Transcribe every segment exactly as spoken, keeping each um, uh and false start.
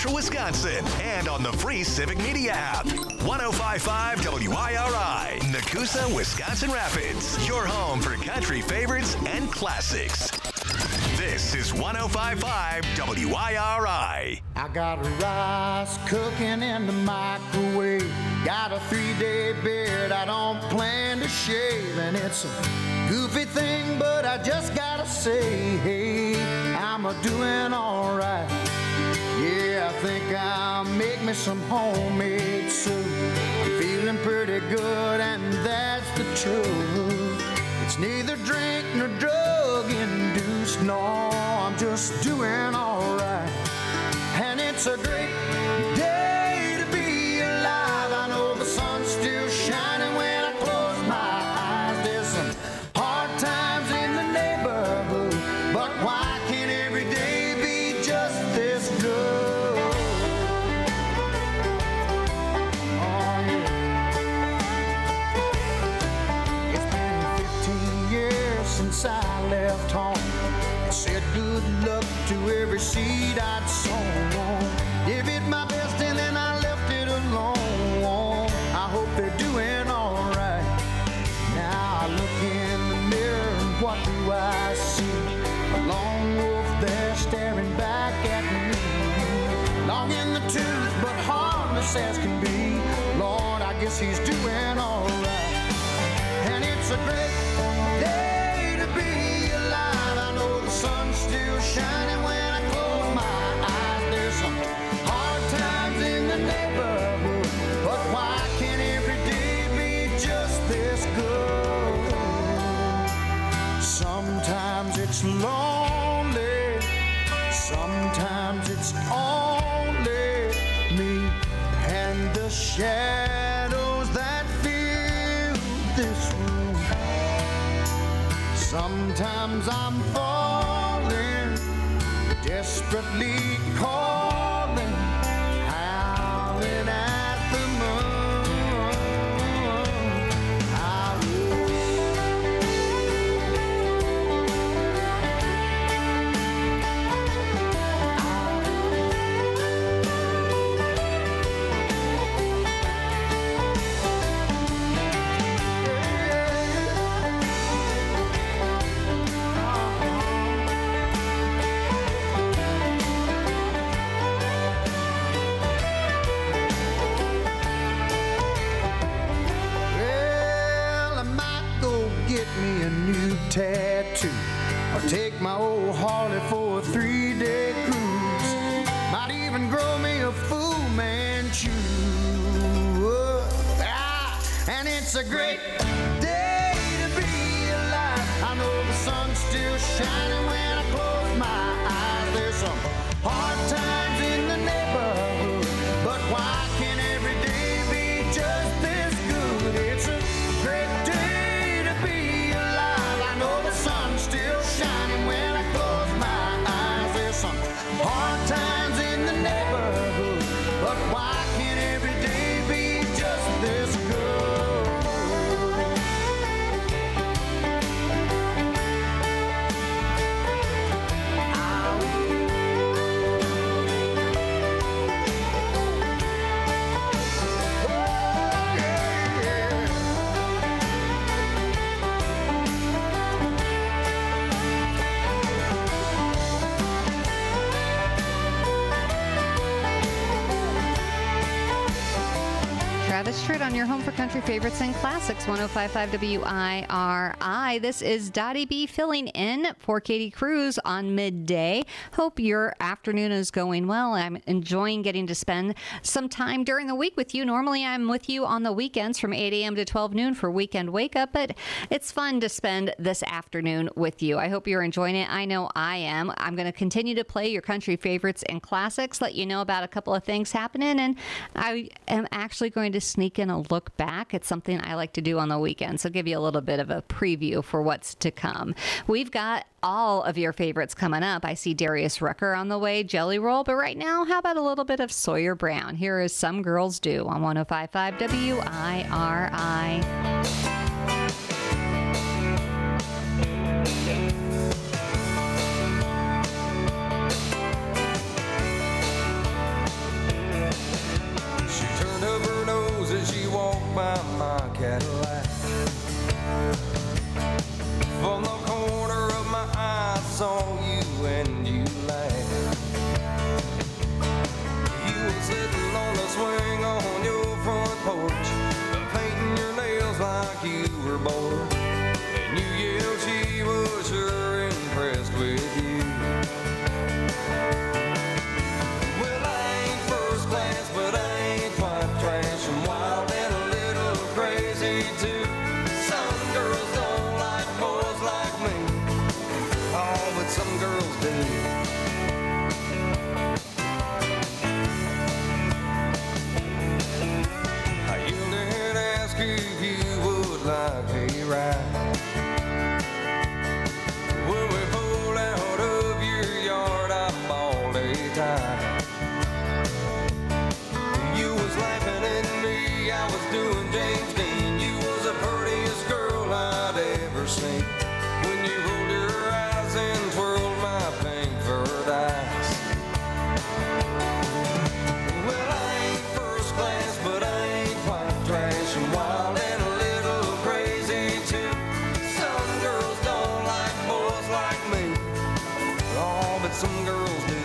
Wisconsin, and on the free Civic Media app. one oh five point five W I R I, Nakusa, Wisconsin Rapids. Your home for country favorites and classics. This is one oh five point five W I R I. I got rice cooking in the microwave. Got a three-day beard I don't plan to shave. And it's a goofy thing, but I just gotta say, hey, I'm a doing all right. Yeah, I think I'll make me some homemade soup. I'm feeling pretty good, and that's the truth. It's neither drink nor drug induced. No, I'm just doing all right. And it's a great day to be alive. I know the sun's still shining when I close my eyes. There's some hard times in the neighborhood, but why can't every day be just this good? Oh yeah. It's been fifteen years since I left home. It said good luck to every seed I'd sown. Give it my best and then I left it alone. I hope they're doing all right. Now I look in the mirror and what do I see? A lone wolf there staring back at me. Long in the tooth but harmless as can be. Lord, I guess he's doing all right. And it's a great day to be alive. I know the sun's still shining when I close my eyes. There's some hard times in the neighborhood, but why can't every day be just this good? Sometimes it's lonely, sometimes it's only me and the shadows that fill this room. Sometimes I'm falling, desperately calling, howling at the moon. I will. Me a new tattoo, or take my old Harley for a three-day cruise. Might even grow me a Fu Manchu. Ah, and it's a great day to be alive. I know the sun's still shining when I close my eyes. There's some hard times in the neighborhood, but why can't every day be just this good? It's a great day to be alive. I know the sun's still shining when I close my eyes. There's some hard times in the neighborhood, but why can't every day be just this good? Travis Tritt on your home for country favorites and classics, one oh five point five W I R I. This is Dottie B filling in for Katie Cruz on midday. Hope your afternoon is going well. I'm enjoying getting to spend some time during the week with you. Normally, I'm with you on the weekends from eight a.m. to twelve noon for Weekend Wake Up, but it's fun to spend this afternoon with you. I hope you're enjoying it. I know I am. I'm going to continue to play your country favorites and classics, let you know about a couple of things happening, and I am actually going to sneak in a look back at something I like to do on the weekend. So give you a little bit of a preview for what's to come. We've got all of your favorites coming up. I see Darius Rucker on the way, Jelly Roll, but right now, how about a little bit of Sawyer Brown? Here is Some Girls Do on one oh five point five W I R I. saw you and you laughed. You were sitting on the swing on your front porch, painting your nails like you were bored. And you yelled she was sure impressed with you. Well, I ain't first class, but I ain't quite trash. I'm wild and a little crazy too. Some girls don't like boys like me. Oh, but some girls do. I yelled and asked if you would like a ride. When we pulled out of your yard, I bawled a tie. You was laughing at me, I was doing James Dean. You was the prettiest girl I'd ever seen. When you rolled your eyes and twirled my pink fur dice. Well, I ain't first class, but I ain't quite trash. I'm wild and a little crazy too. Some girls don't like boys like me. Oh, but some girls do.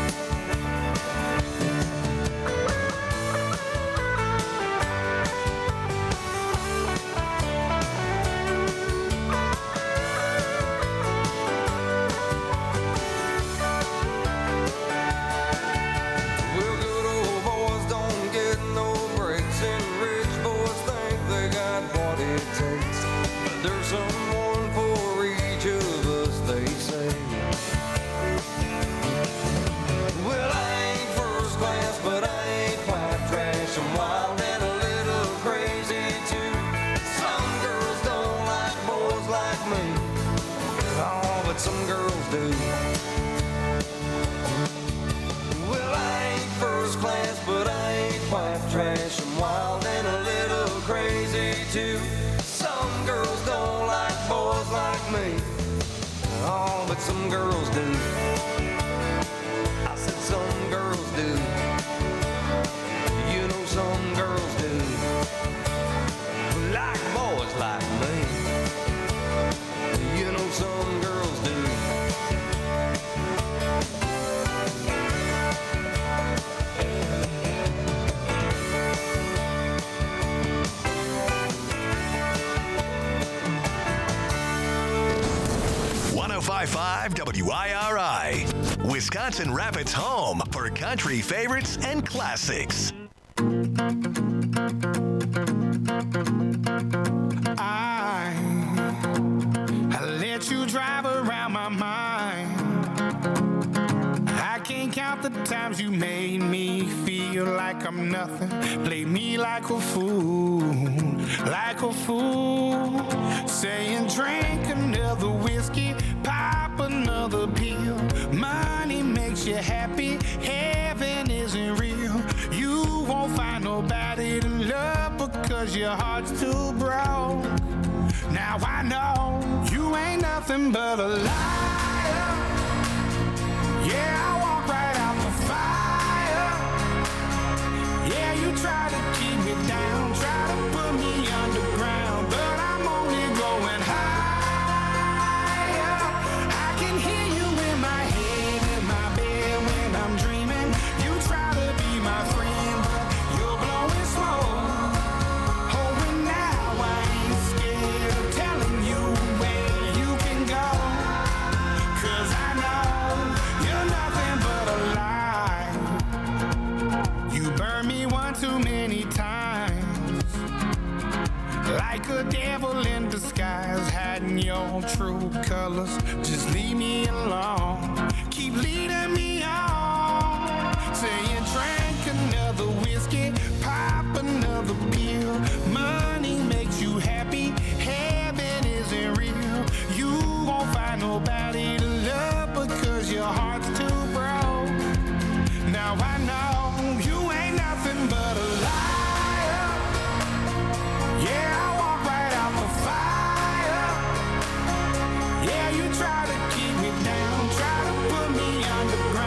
Well, good old boys don't get no breaks, and rich boys think they got what it takes. But there's someone for each of us, they say. Well, I ain't first class, but I ain't quite trash. I'm wild and a little crazy too. Some girls don't like boys like me. Oh, but some girls do. Well, I ain't first class, but I ain't quite trash. I'm wild and a little crazy too. Some girls don't like boys like me. Oh, but some girls do. I said some girls do. You know some girls do. Like boys like me. You know some girls do. one oh five point five W I R I, Wisconsin Rapids' home for country favorites and classics. I, I let you drive around my mind. I can't count the times you made me feel like I'm nothing. Play me like a fool, like a fool. Saying drink another whiskey, pop another pill. Money makes you happy, heaven isn't real. You won't find nobody to love because your heart's too broke. Now I know you ain't nothing but a liar. Yeah, I walk right out the fire. Yeah, you try to keep me down, try to put me underground, but I'm only going higher. I can hear you in my head, in my bed when I'm dreaming. You try to be my friend, but you're blowing smoke. Oh, and now I ain't scared of telling you where you can go. 'Cause I know you're nothing but a lie. You burned me one too many times, like a devil in disguise, hiding your true colors. Just leave me alone, keep leading me on. Saying drink another whiskey, pop another pill. Money makes you happy, heaven isn't real. You won't find nobody to love because your heart's too broke. Now I know you ain't nothing but a liar. Yeah, I walk right out the fire. Yeah, you try to keep me down, try to put me underground.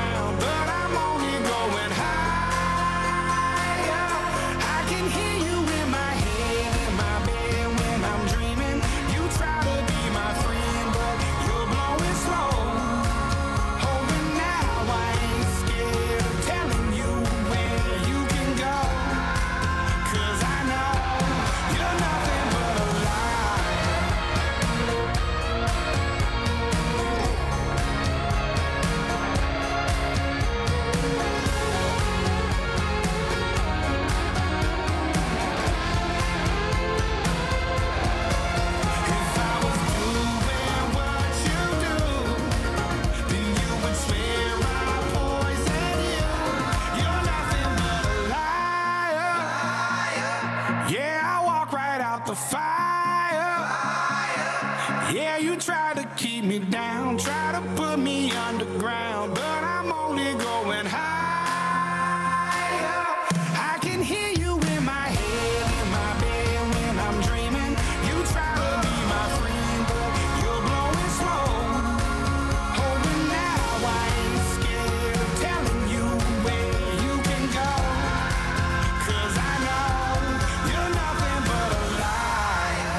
me down, try to put me underground, but I'm only going higher. I can hear you in my head, in my bed when I'm dreaming. You try to be my friend, but you're blowing smoke. Hoping now I ain't scared of telling you where you can go. 'Cause I know you're nothing but a lie.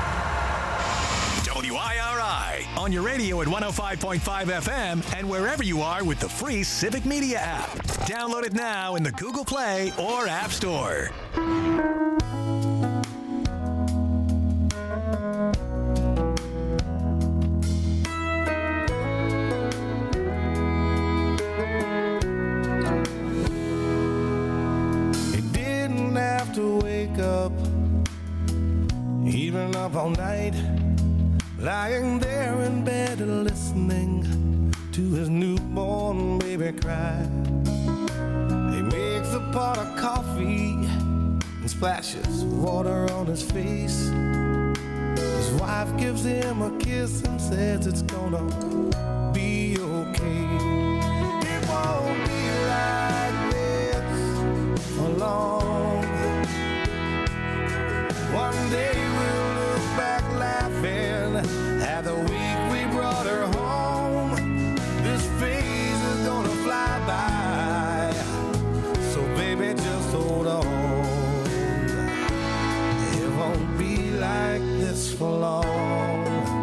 W I R I on your radio at one oh five point five F M and wherever you are with the free Civic Media app. Download it now in the Google Play or App Store. He didn't have to wake up, even up all night, lying there in bed listening to his newborn baby cry. He makes a pot of coffee and splashes water on his face. His wife gives him a kiss and says it's gonna be okay. It won't be like this for long. One day we'll look back laughing at the week we brought her home. This phase is gonna fly by, so baby just hold on. It won't be like this for long.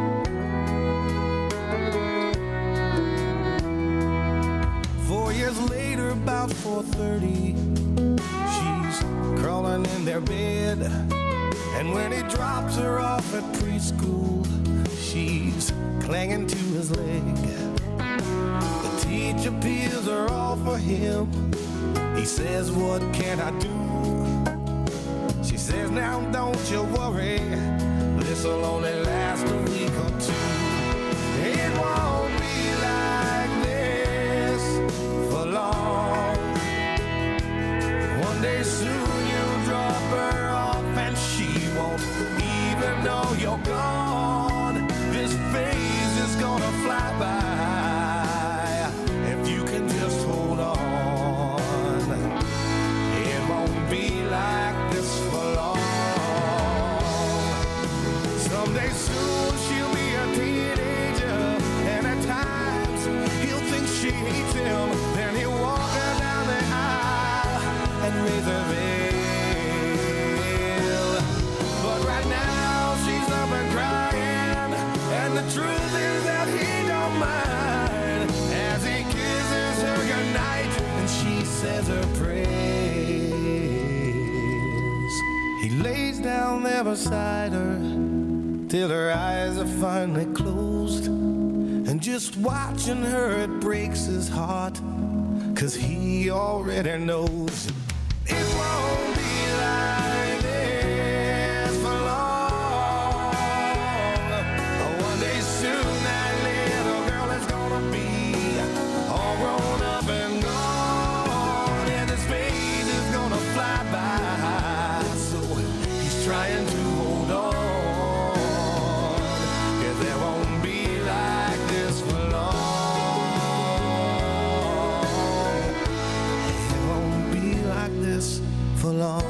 Four years later, about four thirty, she's crawling in their bed. And when he drops her off at preschool, she's clinging to his leg. The teacher peels her off for him. He says, what can I do? She says, now don't you worry, this'll only last a week or two. It won't be like this for long. One day soon you'll drop her off and she won't even know you're gone. This phase is gonna fly by if you can just hold on. It won't be like this for long. Someday soon she'll be a teenager, and at times he'll think she hates him. Then he'll walk her down the aisle and raise her veil. But right now she's up and crying, and the truth is that he don't mind as he kisses her goodnight and she says her prayers. He lays down there beside her till her eyes are finally closed, and just watching her it breaks his heart, 'cause he already knows it won't be like this for long. One day soon that little girl is gonna be all grown up and gone, and this phase is gonna fly by, so he's trying to hold on, 'cause there won't be like this for long. It won't be like this for long.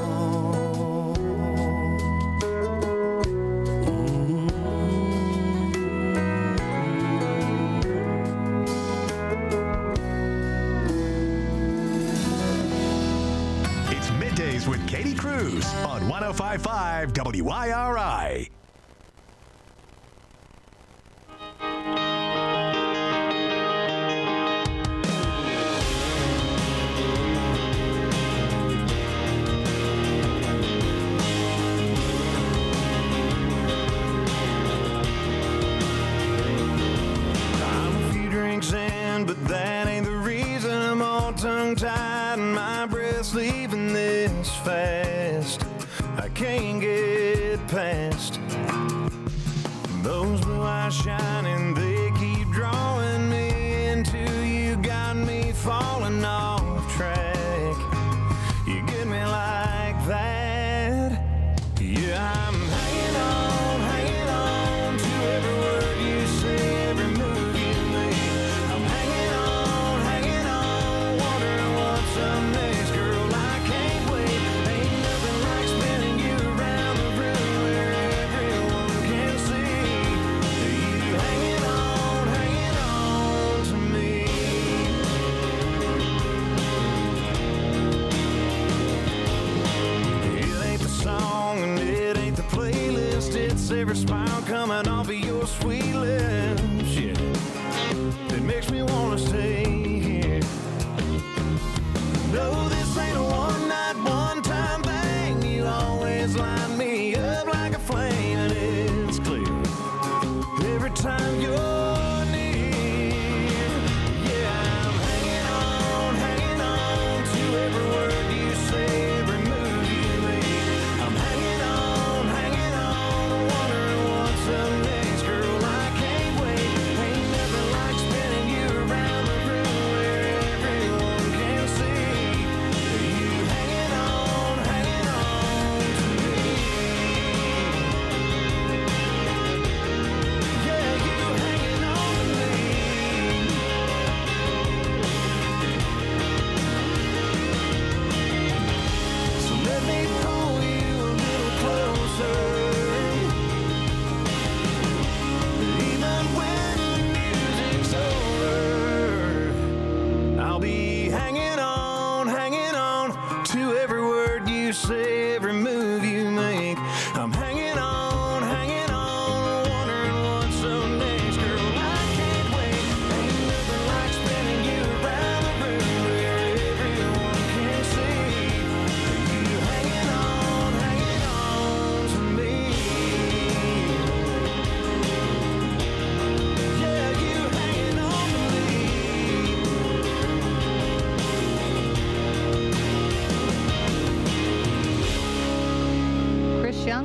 It's Middays with Katie Cruz on one oh five point five W I R I. I'm a few drinks in, but that ain't the reason I'm all tongue-tied and my breath's leaving this fast. I can't get past those blue eyes shining, they keep drawing me into you, got me falling off track. You get me like that. Yeah, I'm hanging on, hanging on to every word you say, every move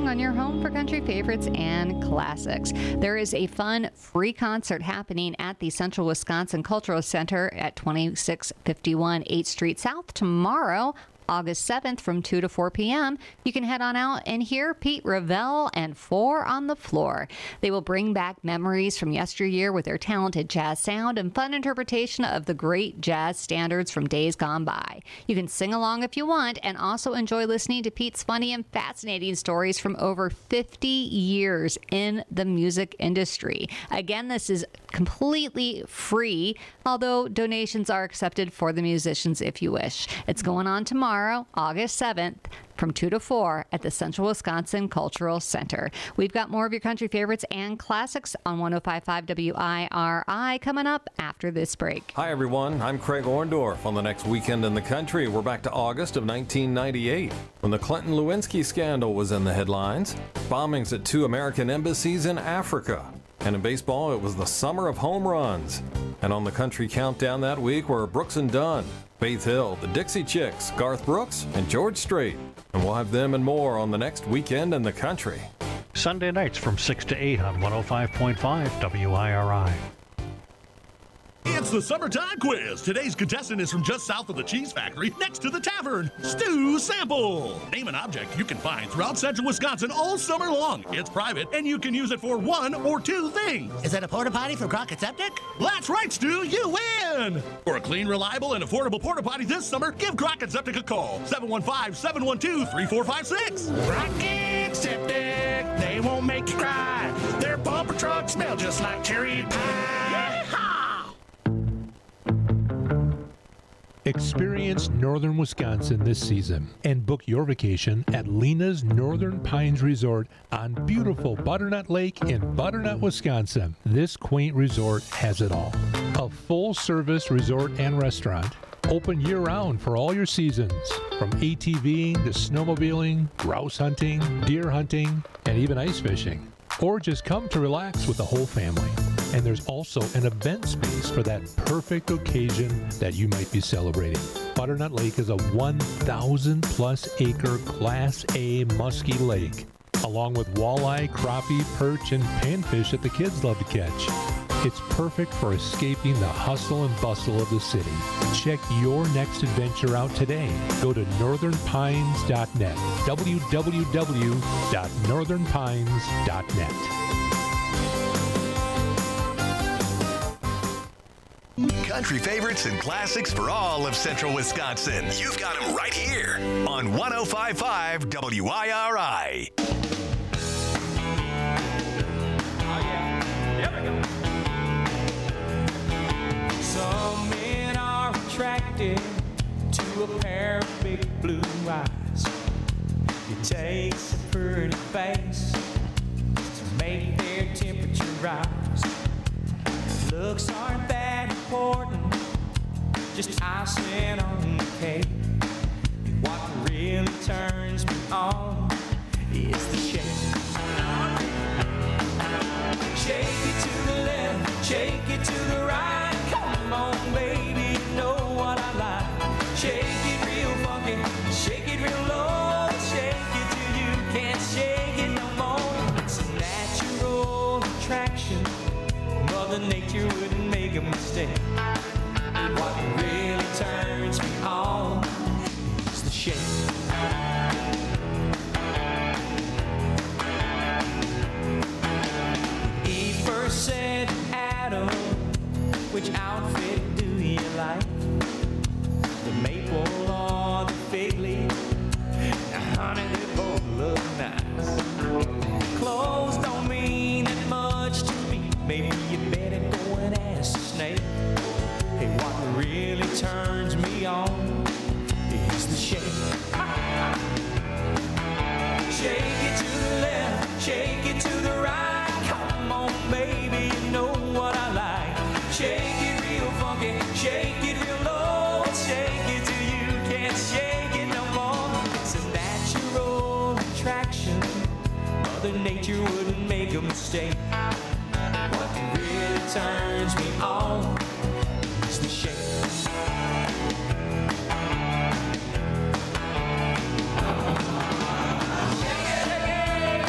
on your home for country favorites and classics. There is a fun free concert happening at the Central Wisconsin Cultural Center at twenty-six fifty-one eighth Street South tomorrow, August seventh from two to four p.m. You can head on out and hear Pete Ravel and Four on the Floor. They will bring back memories from yesteryear with their talented jazz sound and fun interpretation of the great jazz standards from days gone by. You can sing along if you want and also enjoy listening to Pete's funny and fascinating stories from over fifty years in the music industry. Again, this is completely free, although donations are accepted for the musicians if you wish. It's going on tomorrow, August seventh, from two to four at the Central Wisconsin Cultural Center. We've got more of your country favorites and classics on one oh five point five W I R I coming up after this break. Hi, everyone. I'm Craig Orndorff. On the next Weekend in the Country, we're back to August of nineteen ninety-eight, when the Clinton Lewinsky scandal was in the headlines, bombings at two American embassies in Africa. And in baseball, it was the summer of home runs. And on the Country Countdown that week were Brooks and Dunn, Faith Hill, the Dixie Chicks, Garth Brooks, and George Strait. And we'll have them and more on the next Weekend in the Country. Sunday nights from six to eight on one oh five point five W I R I. It's the summertime quiz. Today's contestant is from just south of the Cheese Factory, next to the tavern, Stu Sample. Name an object you can find throughout central Wisconsin all summer long. It's private, and you can use it for one or two things. Is that a porta potty from Crockett Septic? That's right, Stu. You win. For a clean, reliable, and affordable porta potty this summer, give Crockett Septic a call. seven one five, seven one two, three four five six. Crockett Septic, they won't make you cry. Their bumper trucks smell just like cherry pie. Yeehaw! Experience northern Wisconsin this season and book your vacation at Lena's Northern Pines Resort on beautiful Butternut Lake in Butternut, Wisconsin. This quaint resort has it all. A full-service resort and restaurant, open year-round for all your seasons, from ATVing to snowmobiling, grouse hunting, deer hunting, and even ice fishing. Or just come to relax with the whole family. And there's also an event space for that perfect occasion that you might be celebrating. Butternut Lake is a one thousand plus acre Class A musky lake, along with walleye, crappie, perch, and panfish that the kids love to catch. It's perfect for escaping the hustle and bustle of the city. Check your next adventure out today. Go to northern pines dot net. w w w dot northern pines dot net. Country favorites and classics for all of central Wisconsin. You've got them right here on one oh five point five W I R I. Some men are attracted to a pair of big blue eyes. It takes a pretty face to make their temperature rise. Looks aren't that important, just icing on the cake. What really turns me on is the shake. Shake it to the left, shake it to the right. Come on, baby, you know what I like. Shake it real funky, shake it real low. Shake it till you can't shake it no more. It's a natural attraction. Mother Nature wouldn't make a mistake. What really turns me on is the shake. He first said, Adam, which outfit do you like? The maple or the fig leaf? Now, honey, they both look nice. Clothes don't mean that much to me. Maybe you better go and ask the snake. Hey, what really turns me on is the shake. Shake it to the left, shake it to the right. Come on, baby, you know what I like. Shake it real funky, shake it real low. Shake it till you can't shake it no more. It's a natural attraction. Mother Nature wouldn't make a mistake. What really turns me on is the shake. Shake it, shake it.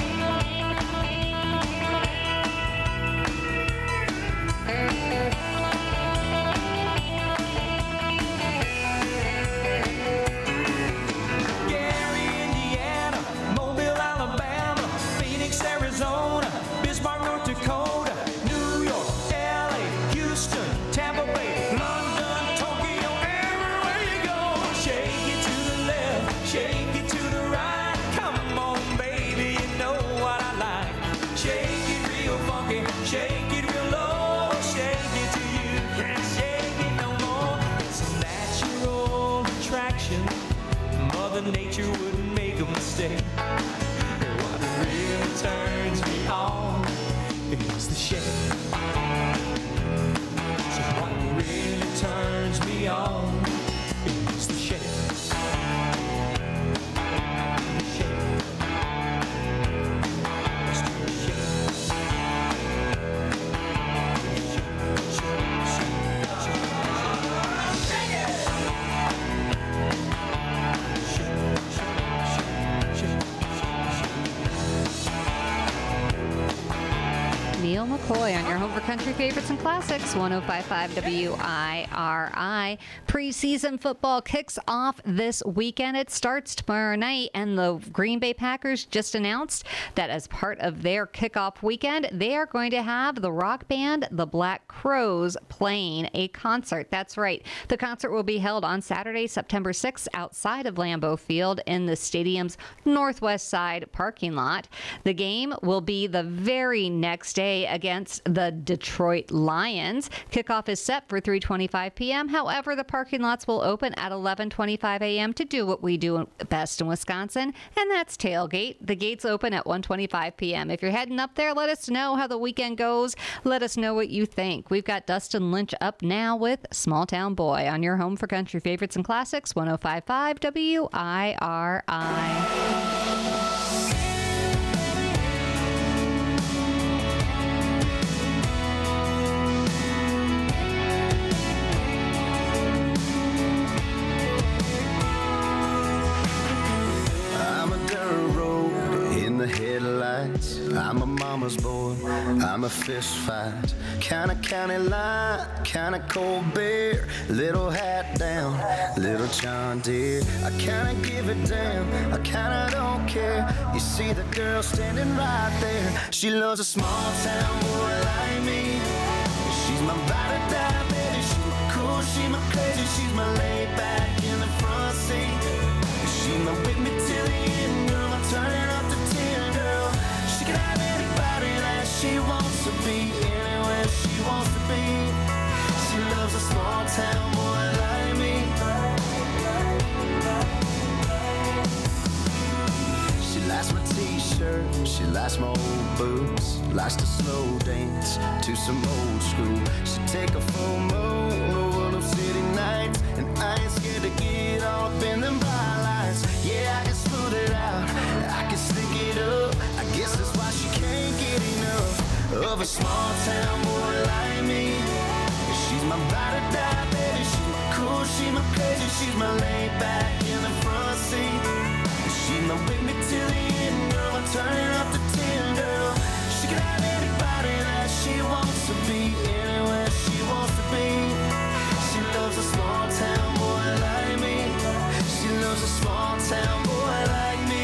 nature wouldn't make a mistake. What really turns me on is the shade. So what really turns me on is the shade. The shade. It's the shade. Neil McCoy on your home for country favorites and classics, one oh five point five W I R I. Preseason football kicks off this weekend. It starts tomorrow night, and the Green Bay Packers just announced that as part of their kickoff weekend, they are going to have the rock band The Black Crowes playing a concert. That's right. The concert will be held on Saturday, September sixth, outside of Lambeau Field in the stadium's northwest side parking lot. The game will be the very next day against the Detroit Lions. Kickoff is set for three twenty-five p.m. However, the parking lots will open at eleven twenty-five a.m. to do what we do best in Wisconsin, and that's tailgate. The gates open at one twenty-five p.m. If you're heading up there, let us know how the weekend goes. Let us know what you think. We've got Dustin Lynch up now with Small Town Boy on your home for country favorites and classics, one oh five point five W I R I. The headlights, I'm a mama's boy, I'm a fist fight, kinda county line, kinda cold beer, little hat down, little John Deere, I kinda give a damn, I kinda don't care, you see the girl standing right there, she loves a small town boy like me, she's my ride or die baby, she's my cool, she's my crazy, she's my laid back in the front seat, she's my with me till the end, girl, I'm turning up the girl, she can have anybody that she wants to be, anywhere she wants to be. She loves a small town boy like me. She likes my t-shirt, she likes my old boots, likes to slow dance to some old school. She take a full moon over them city nights, and I ain't scared to get all up in them bright lights. Yeah, I can smooth it out, I can stick it up. I guess that's why she can't get enough of a small town boy like me. She's my ride or die baby, she's my cool, she's my crazy, she's my laid back in the front seat. She's my with me till the end, girl, I'm turning up the ten, girl. She can have anybody that she wants to be, anywhere she wants to be. She loves a small town boy like me. She loves a small town boy like me.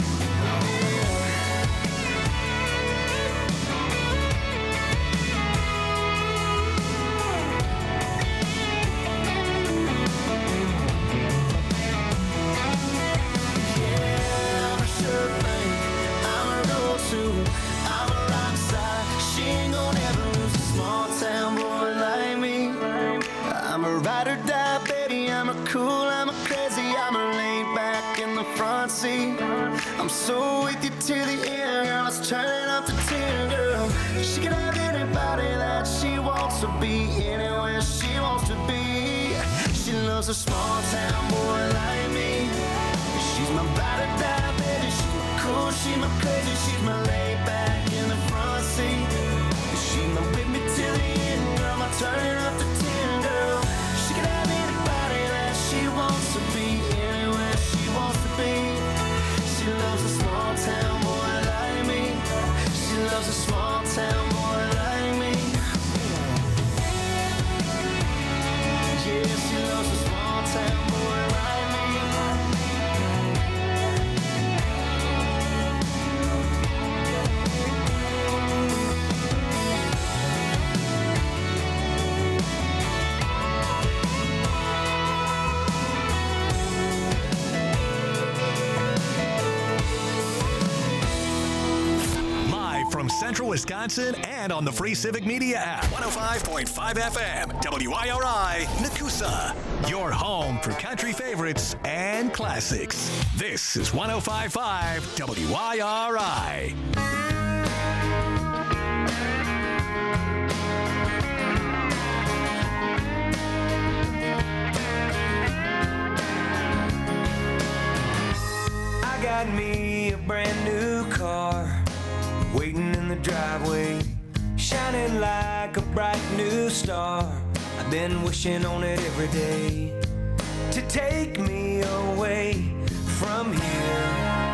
Ride or die, baby, I'm a cool, I'm a crazy, I'm a laid back in the front seat. I'm so with you till the end, girl, let's turn it up to ten, girl. She can have anybody that she wants to be, anywhere she wants to be. She loves a small town boy like me. She's my ride or die, baby, she's my cool, she's my crazy, she's my laid back in the front seat. She's my with me till the end, girl, I'm turning up to ten, girl. She can have anybody that she wants to be, anywhere she wants to be. She loves a small town boy like me. She loves a small town boy like me. Yeah, she loves a small town boy like me. Central Wisconsin and on the free Civic Media app. one oh five point five F M, W I R I, Nakusa. Your home for country favorites and classics. This is one oh five point five W I R I. I got me a brand new car waiting in the driveway, shining like a bright new star. I've been wishing on it every day to take me away from here.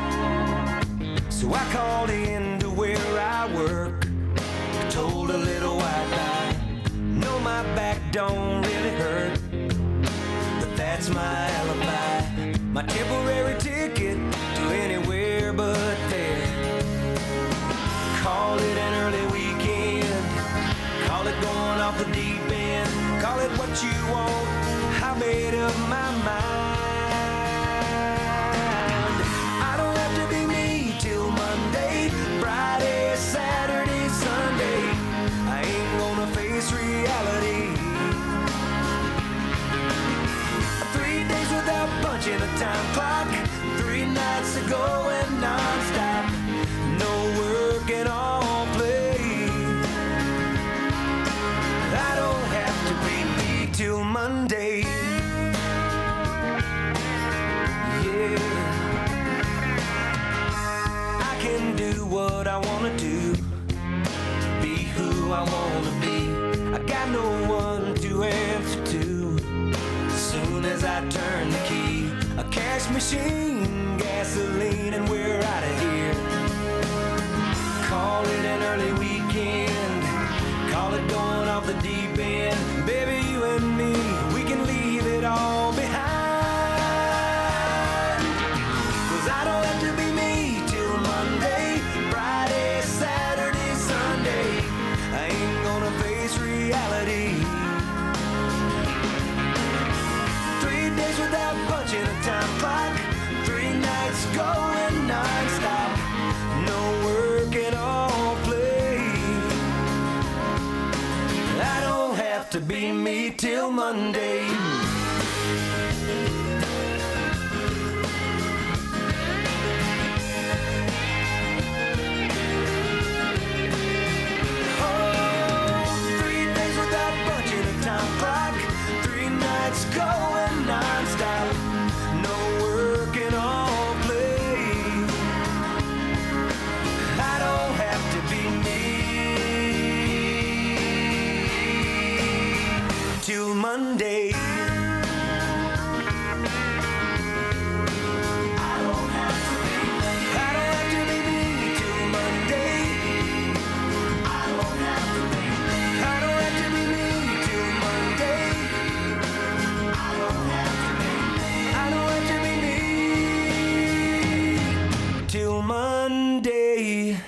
So I called in to where I work, I told a little white lie. No, my back don't really hurt, but that's my alibi, my temporary ticket to anywhere but there. Call it an early weekend, call it going off the deep end, call it what you want, I made up my mind. I don't have to be me till Monday, Friday, Saturday, Sunday. I ain't gonna face reality. Three days without punching a time clock, three nights to go and non-stop, no work and all play. I don't have to be me till Monday. Yeah, I can do what I wanna do, be who I wanna be. I got no one to answer to. As soon as I turn the key, a cash machine, gasoline, and we're out of here. Call it an early weekend, call it going off the deep end. Baby, you and me, we can leave it all behind. Cause I don't have to be me till Monday, Friday, Saturday, Sunday. I ain't gonna face reality. Three days without punching a time clock, three nights going non-stop, no work and all play. I don't have to be me till Monday. Oh, three days without punching a time clock, three nights going non-stop, no work and all play. I don't have to be me till Monday. I don't have to be me. I don't have to be me till Monday. I don't have to be me. I don't have to be me till Monday. I don't have to be me. I don't have to be me till Monday.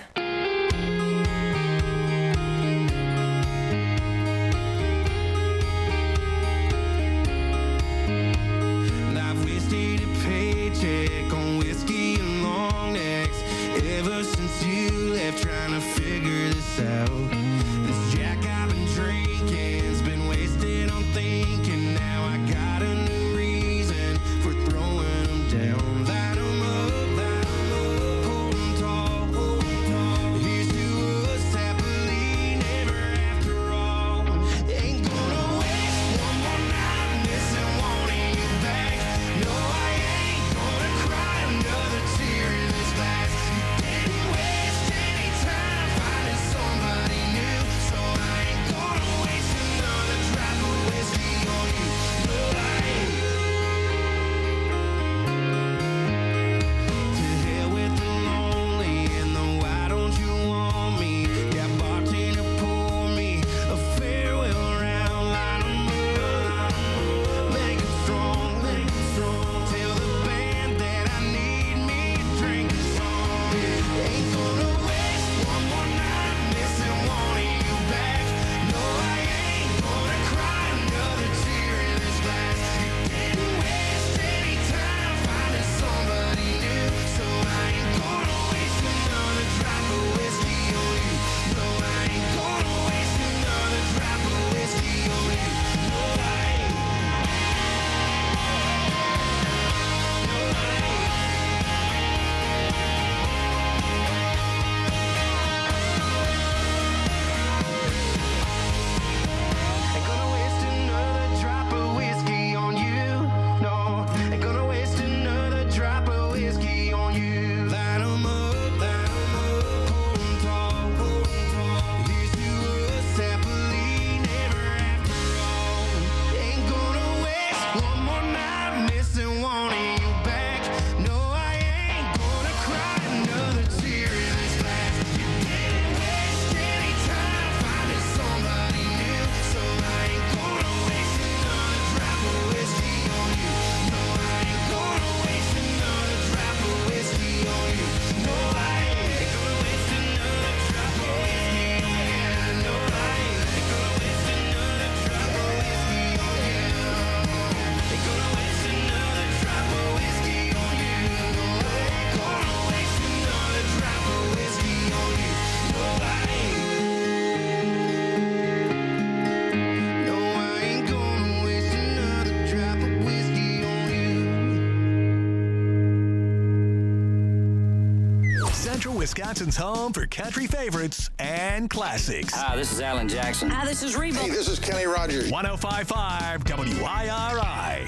Wisconsin's home for country favorites and classics. Hi, this is Alan Jackson. Hi, this is Reba. Hey, this is Kenny Rogers. one oh five point five W I R I.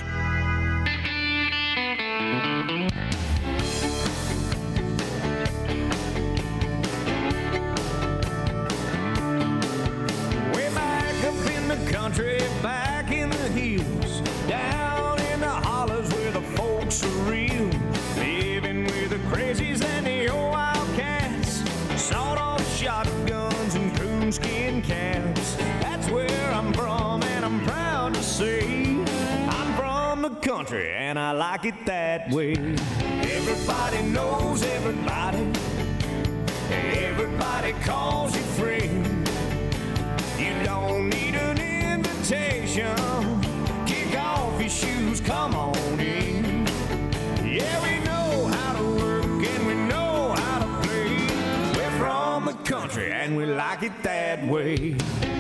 Way back up in the country, back in the hills, down in the hollers where the folks are real, living with the crazies and the old wildcats, sawed-off shotguns and coonskin caps. That's where I'm from, and I'm proud to say I'm from the country, and I like it that way. Everybody knows everybody. Everybody calls you friend. You don't need an invitation. Kick off your shoes, come on in. Yeah, we know how to work and we know how to play. We're from the country and we like it that way.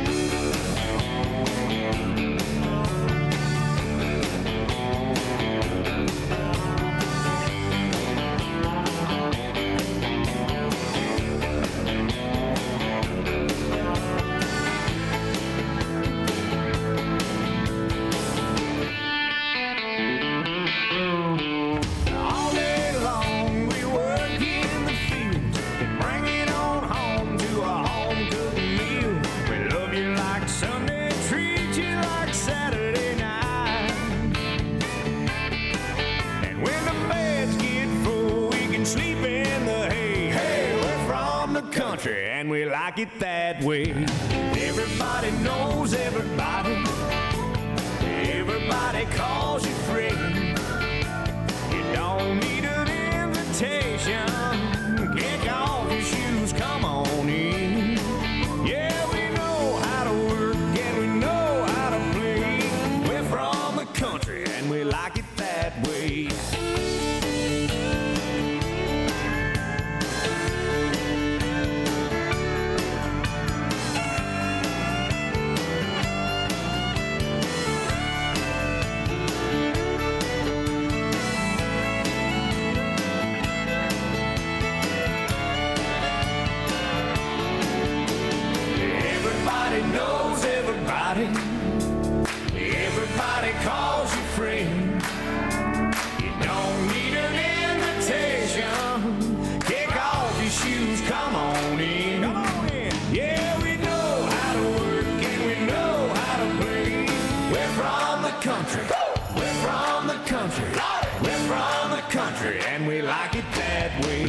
And we like it that way. Everybody knows everybody. Everybody calls you friend. You don't need an invitation. Kick off your shoes, come on in. Yeah, we know how to work and we know how to play. We're from the country and we like it that way. Knows everybody. Everybody calls you friend. You don't need an invitation. Kick off your shoes, come on in. Come on in. Yeah, we know how to work and we know how to play. We're from the country. We're from the country. We're from the country and we like it that way.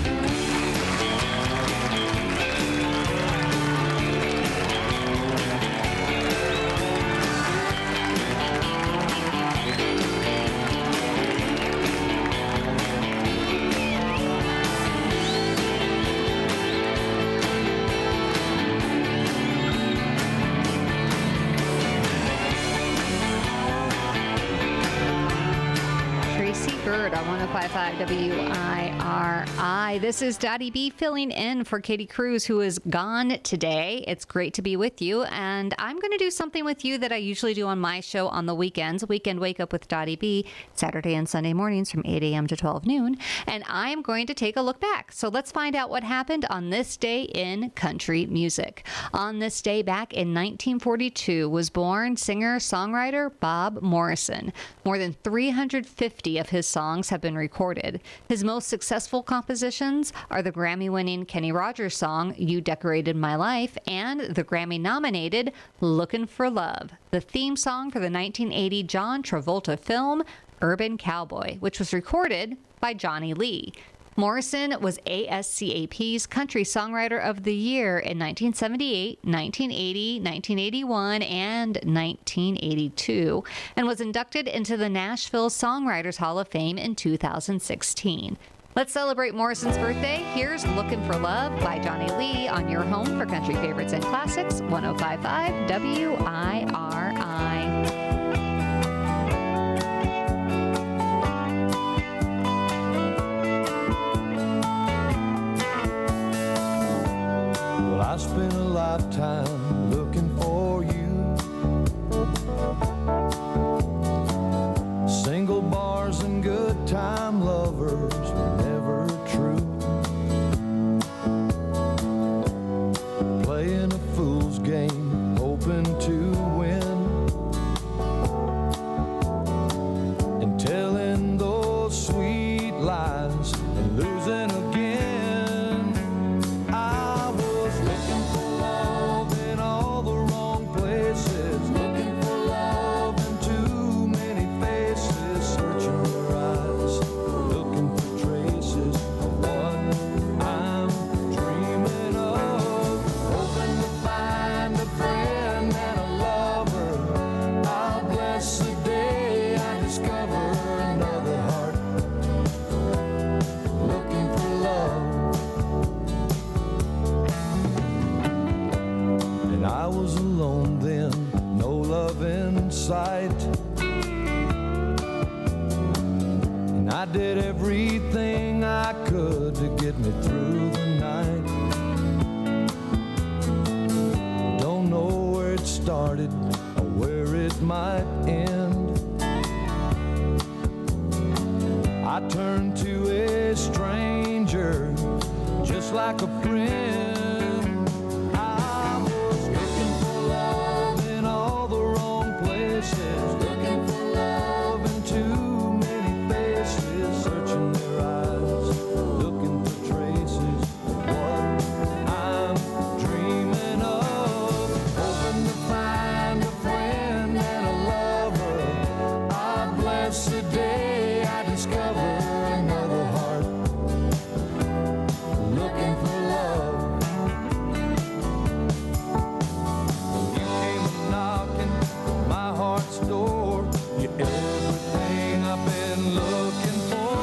Bird on one oh five point five W I R I. This is Dottie B filling in for Katie Cruz, who is gone today. It's great to be with you, and I'm going to do something with you that I usually do on my show on the weekends. Weekend Wake Up with Dottie B, Saturday and Sunday mornings from eight a.m. to twelve noon, and I'm going to take a look back. So let's find out what happened on this day in country music. On this day back in nineteen forty-two was born singer-songwriter Bob Morrison. More than three hundred fifty of his songs have been recorded. His most successful compositions are the Grammy-winning Kenny Rogers song, You Decorated My Life, and the Grammy-nominated Lookin' for Love, the theme song for the nineteen eighty John Travolta film Urban Cowboy, which was recorded by Johnny Lee. Morrison was A S C A P's Country Songwriter of the Year in nineteen seventy-eight, nineteen eighty, nineteen eighty-one, and nineteen eighty-two, and was inducted into the Nashville Songwriters Hall of Fame in two thousand sixteen. Let's celebrate Morrison's birthday. Here's Lookin' for Love by Johnny Lee on your home for country favorites and classics, one oh five point five W I R I. I spent a lifetime looking for you. Single bars and good time lovers were never true. bless the day I discover another heart looking for love. And I was alone then, no love in sight. And I did everything I could to get me through the night. Don't know where it started or where it might end. I turned to a stranger just like a friend. I was looking for love in all the wrong places, looking for love in too many faces, searching their eyes, looking for traces of what I'm dreaming of, hoping to find a friend and a lover. I bless the day I discover another heart looking for love. You came knocking at my heart's door. You're everything I've been looking for.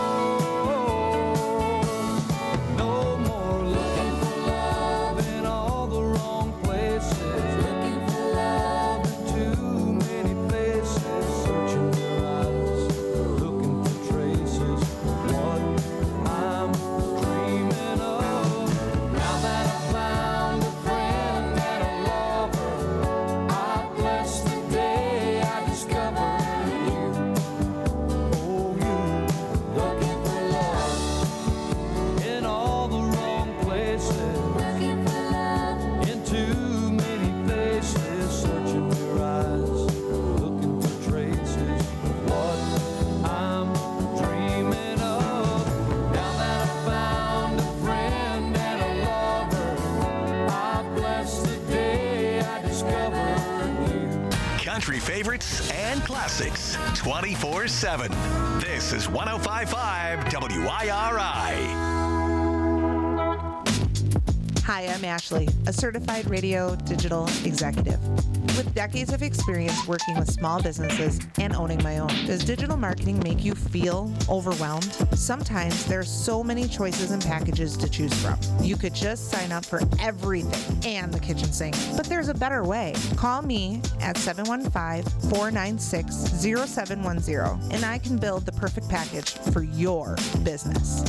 No more looking for love in all the wrong places, looking for love in too many places, searching your eyes, looking for traces of what I'm dreaming of. Now that I've found a friend and a lover, I bless the day I discover you. Oh, you looking for love in all the wrong places, looking for love in too many places, searching your eyes, looking for traces of what I'm dreaming of. Now that I've found a friend and a lover, I bless the day I discover you. Country favorites and classics twenty-four seven. This is one oh five point five W I R I. Hi, I'm Ashley, a certified radio digital executive. With decades of experience working with small businesses and owning my own, does digital marketing make you feel overwhelmed? Sometimes there are so many choices and packages to choose from. You could just sign up for everything and the kitchen sink, but there's a better way. Call me at seven one five, four nine six, zero seven one zero and I can build the perfect package for your business.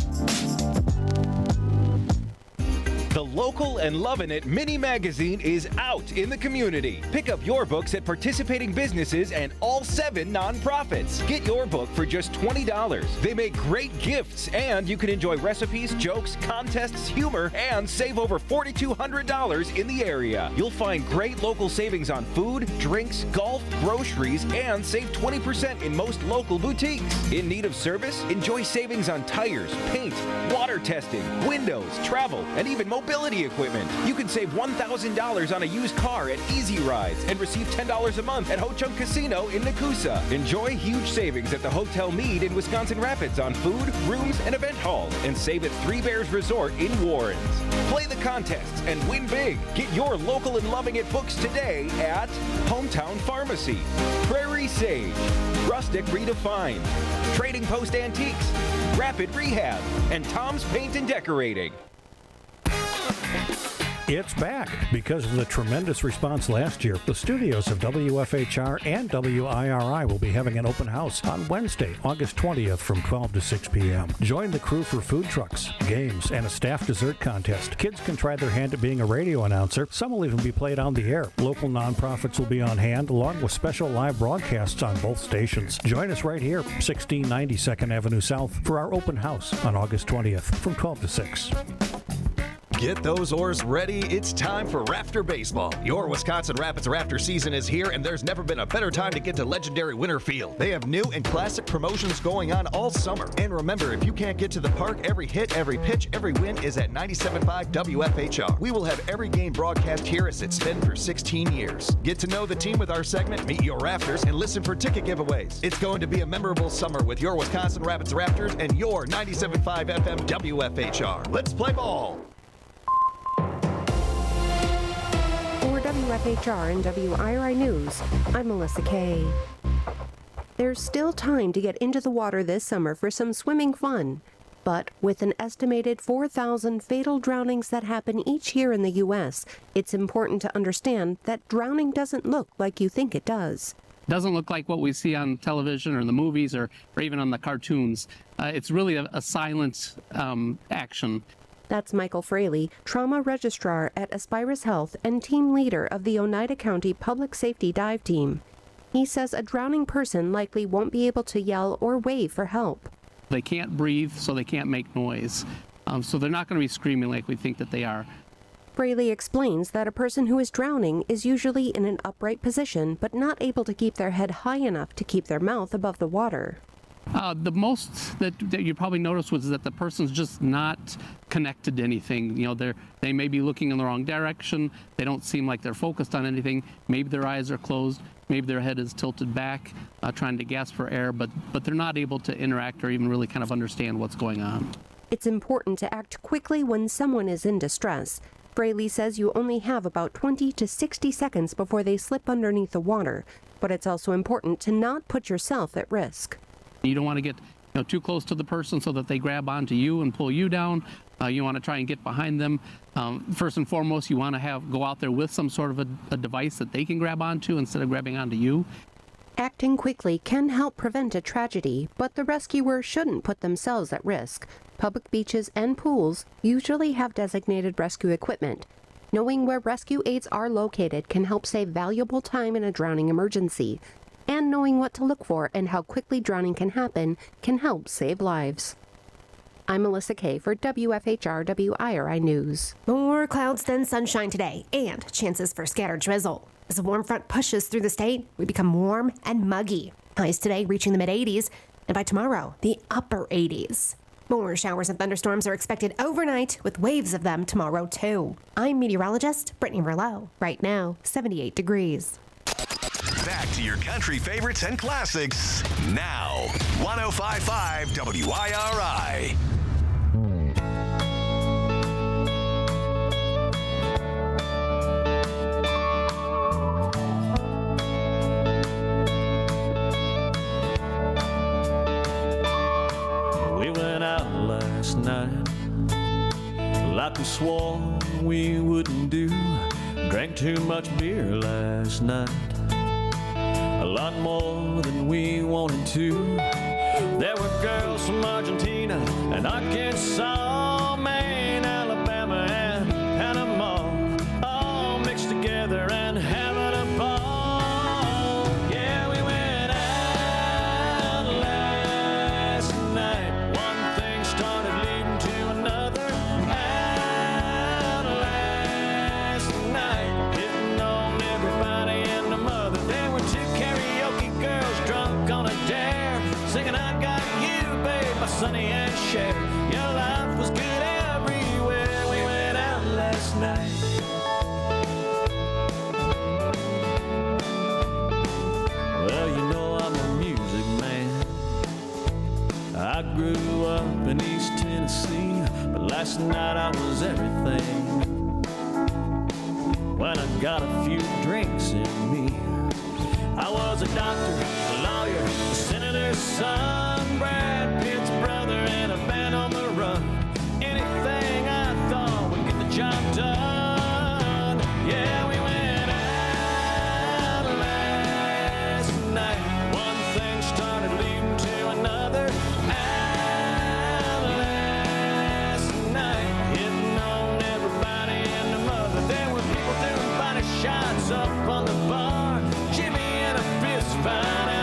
The Local and Lovin' It mini magazine is out in the community. Pick up your books at participating businesses and all seven nonprofits. Get your book for just twenty dollars. They make great gifts, and you can enjoy recipes, jokes, contests, humor, and save over four thousand two hundred dollars in the area. You'll find great local savings on food, drinks, golf, groceries, and save twenty percent in most local boutiques. In need of service? Enjoy savings on tires, paint, water testing, windows, travel, and even mobility equipment. You can save one thousand dollars on a used car at Easy Rides and receive ten dollars a month at Ho Chunk Casino in Nakusa. Enjoy huge savings at the Hotel Mead in Wisconsin Rapids on food, rooms, and event halls, and save at Three Bears Resort in Warrens. Play the contests and win big. Get your Local and Loving It books today at Hometown Pharmacy, Prairie Sage, Rustic Redefined, Trading Post Antiques, Rapid Rehab, and Tom's Paint and Decorating. It's back. Because of the tremendous response last year, the studios of W F H R and W I R I will be having an open house on Wednesday, August twentieth from twelve to six p.m. Join the crew for food trucks, games, and a staff dessert contest. Kids can try their hand at being a radio announcer. Some will even be played on the air. Local nonprofits will be on hand, along with special live broadcasts on both stations. Join us right here, sixteen ninety second Avenue South, for our open house on August twentieth from twelve to six. Get those oars ready. It's time for Rafter Baseball. Your Wisconsin Rapids Rafter season is here, and there's never been a better time to get to legendary Winter Field. They have new and classic promotions going on all summer. And remember, if you can't get to the park, every hit, every pitch, every win is at ninety-seven point five W F H R. We will have every game broadcast here as it's been for sixteen years. Get to know the team with our segment, Meet Your Rafters, and listen for ticket giveaways. It's going to be a memorable summer with your Wisconsin Rapids Rafters and your ninety-seven point five F M W F H R. Let's play ball. For W F H R and W I R I News, I'm Melissa Kay. There's still time to get into the water this summer for some swimming fun. But with an estimated four thousand fatal drownings that happen each year in the U S, it's important to understand that drowning doesn't look like you think it does. Doesn't look like what we see on television or in the movies or, or even on the cartoons. Uh, it's really a, a silent um, action. That's Michael Fraley, trauma registrar at Aspirus Health and team leader of the Oneida County Public Safety Dive Team. He says a drowning person likely won't be able to yell or wave for help. They can't breathe, so they can't make noise. Um, so they're not going to be screaming like we think that they are. Fraley explains that a person who is drowning is usually in an upright position but not able to keep their head high enough to keep their mouth above the water. Uh, the most that, that you probably noticed was that the person's just not connected to anything. You know, they're, they may be looking in the wrong direction. They don't seem like they're focused on anything. Maybe their eyes are closed. Maybe their head is tilted back, uh, trying to gasp for air, but, but they're not able to interact or even really kind of understand what's going on. It's important to act quickly when someone is in distress. Fraley says you only have about twenty to sixty seconds before they slip underneath the water, but it's also important to not put yourself at risk. You don't want to get you know, too close to the person so that they grab onto you and pull you down. Uh, you want to try and get behind them. Um, first and foremost, you want to have go out there with some sort of a, a device that they can grab onto instead of grabbing onto you. Acting quickly can help prevent a tragedy, but the rescuer shouldn't put themselves at risk. Public beaches and pools usually have designated rescue equipment. Knowing where rescue aids are located can help save valuable time in a drowning emergency. And knowing what to look for and how quickly drowning can happen can help save lives. I'm Melissa Kay for W F H R W I R I News. More clouds than sunshine today, and chances for scattered drizzle. As a warm front pushes through the state, we become warm and muggy. Highs today reaching the mid eighties, and by tomorrow, the upper eighties. More showers and thunderstorms are expected overnight, with waves of them tomorrow, too. I'm meteorologist Brittany Merlot. Right now, seventy-eight degrees. Back to your country favorites and classics now. one oh five point five W I R I. We went out last night like we swore we wouldn't do. Drank too much beer last night, a lot more than we wanted to. There were girls from Argentina and Arkansas, Maine, Alabama, and Panama, all mixed together and having a ball. Yeah, we went out last night. One thing started leading to another. Out last night, hitting on everybody and the mother. There were two karaoke girls drunk on a dare, singing I Got You, babe, by Sonny and Cher. Your life was good everywhere. We went out last night. Well, you know I'm a music man. I grew up in East Tennessee, but last night I was everything. When I got a few drinks in me, I was a doctor, a lawyer, a senator's son, Brad Pitt's brother, and a band on the run. Anything I thought would get the job done. Yeah, we went out last night. One thing started leading to another. Out last night, hitting on everybody and the mother. There were people throwing body shots up on the bar. Jimmy and a fist fight.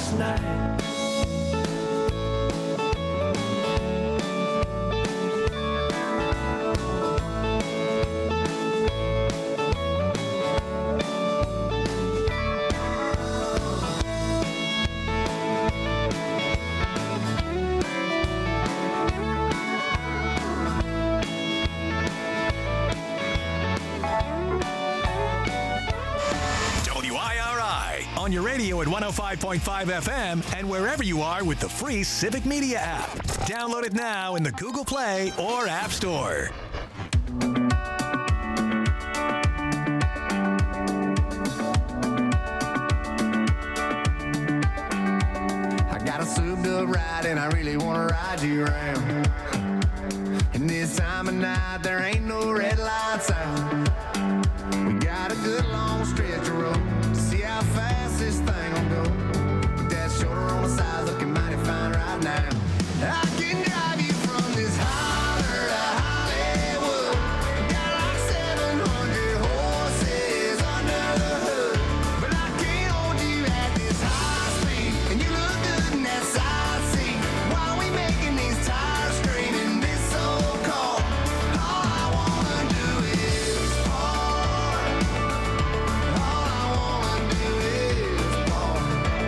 last night. On your radio at one oh five point five F M and wherever you are with the free Civic Media app. Download it now in the Google Play or App Store. I got a souped up ride and I really want to ride you around. And this time of night there ain't no red lights out. We got a good long stretch of road. See how fast this thing will go. With that shoulder on the side looking mighty fine right now. I can drive you from this holler to Hollywood. Got like seven hundred horses under the hood. But I can't hold you at this high speed. And you look good in that side seat. While we making these tires scream in this old car. All I wanna do is park. All I wanna do is park.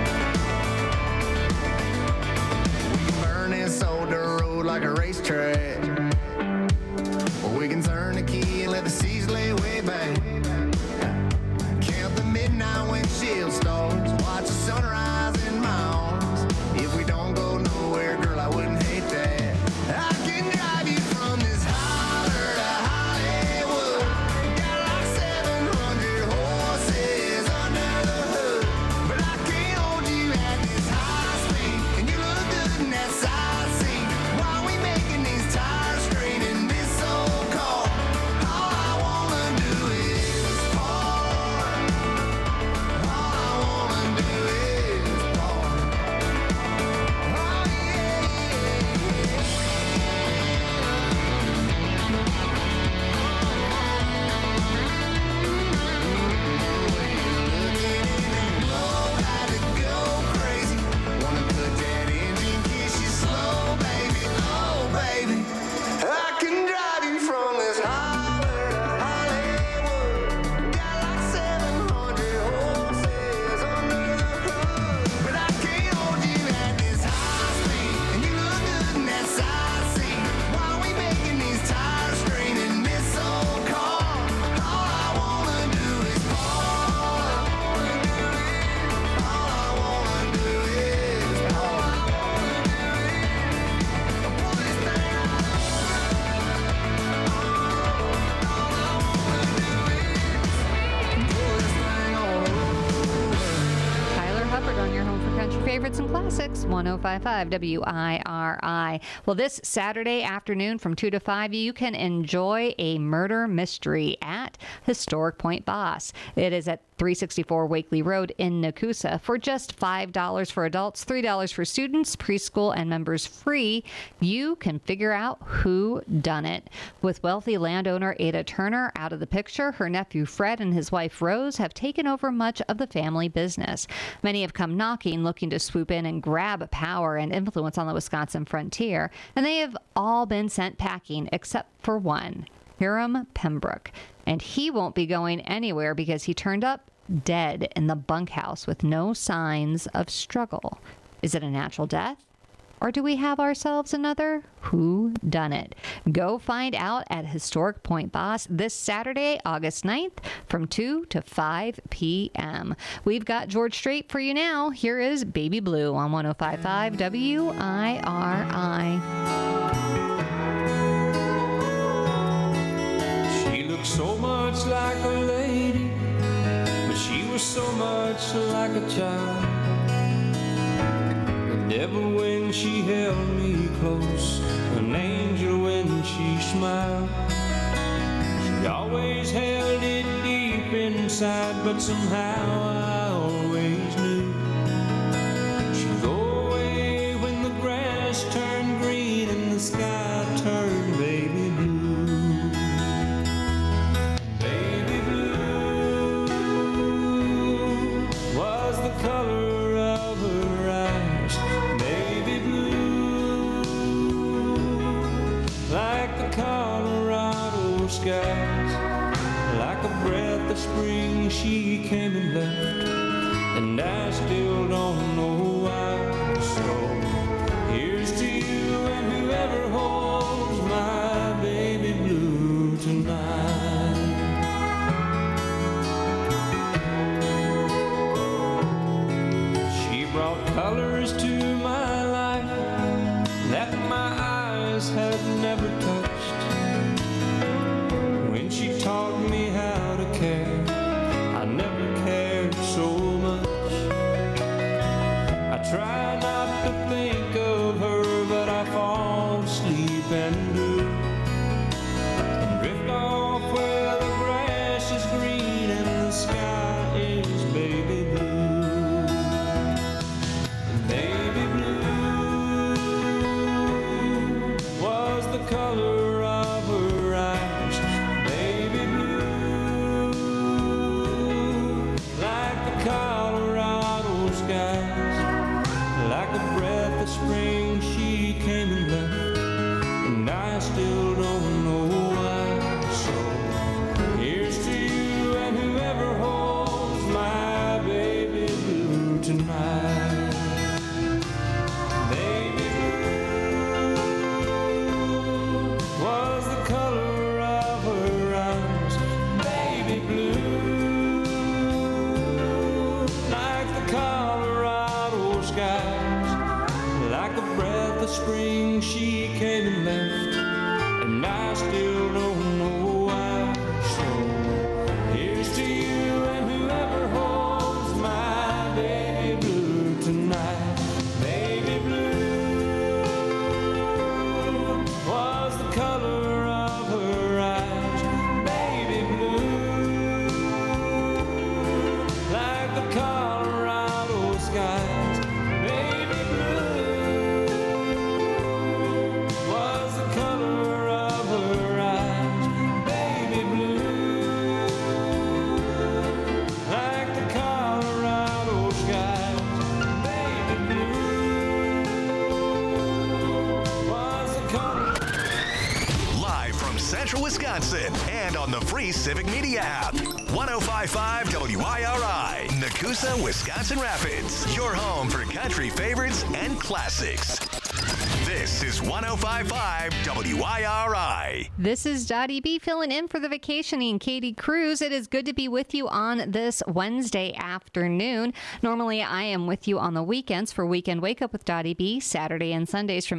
We can burn this old dirt road like a racetrack. Or we can turn the key and let the seas lay way back. Count the midnight windshield stars. Watch the sunrise in my arms. If we don't go nowhere, girl, I wouldn't hate that. I can drive you from this holler to Hollywood. Got like seven hundred horses under the hood. But I can't hold you at this high speed. And you look good in that side seat. While we making these tires scream in this old car. All I wanna do is park. All I wanna do is park. Oh yeah, blow, let it go crazy. Wanna put that engine, kiss you slow, baby. Oh, baby. I can drive you from this holler to Hollywood. Got like seven hundred horses under the hood. But I can't hold you at this high speed. And you look good in that side seat. While we making these tires scream in this old car. All I wanna do is park. All I wanna do is park. Pull this thing Tyler Hubbard on your home for country favorites and classics, one oh five point five W I R I. Well, this Saturday afternoon from two to five, you can enjoy a murder mystery at Historic Point Boss. It is at three sixty-four Wakely Road in Nakusa for just five dollars for adults, three dollars for students, preschool, and members free. You can figure out who done it. With wealthy landowner Ada Turner out of the picture, her nephew Fred and his wife Rose have taken over much of the family business. Many have come knocking, looking to swoop in and grab power and influence on the Wisconsin frontier, and they have all been sent packing except for one, Hiram Pembroke. And he won't be going anywhere because he turned up dead in the bunkhouse with no signs of struggle. Is it a natural death? Or do we have ourselves another who done it? Go find out at Historic Point Boss this Saturday, August ninth from two to five p.m. We've got George Strait for you now. Here is Baby Blue on one oh five point five W I R I. She looked so much like a lady, but she was so much like a child. The devil when she held me close, an angel when she smiled. She always held it deep inside, but somehow I always knew she'd go away when the grass turned green and the sky turned baby blue. Baby blue was the color of her eyes. skies. Like a breath of spring, she came and left, and I still don't know why. So here's to you and whoever holds my baby blue tonight. She brought colors to my life that my eyes had never touched. When she taught me how to care, I never cared so much. I try not to think of her, but I fall asleep and do, and drift off where the grass is green and the sky is baby blue. Baby blue was the color of her eyes. Baby blue, like the Colorado skies. Like a breath of spring, she came and left, and I still don't know why. So here's to you and whoever holds my baby blue tonight. Baby blue was the color of her eyes. Baby blue, like the Colorado skies. Like a breath of spring, she came and left, and I still don't know why. So here's to you and whoever holds my baby blue tonight. Baby blue was the color of her eyes. Baby blue, like the Colorado skies. Baby blue was the color of her eyes. Baby blue, like the Colorado skies. Baby blue was the color. Live from Central Wisconsin and on the free Civic Media app. one oh five point five W I R I, Nakusa, Wisconsin Rapids. Your home for country favorites and classics. This is one oh five point five W I R I. This is Dottie B filling in for the vacationing Katie Cruz. It is good to be with you on this Wednesday afternoon. Normally, I am with you on the weekends for Weekend Wake Up with Dottie B, Saturday and Sundays from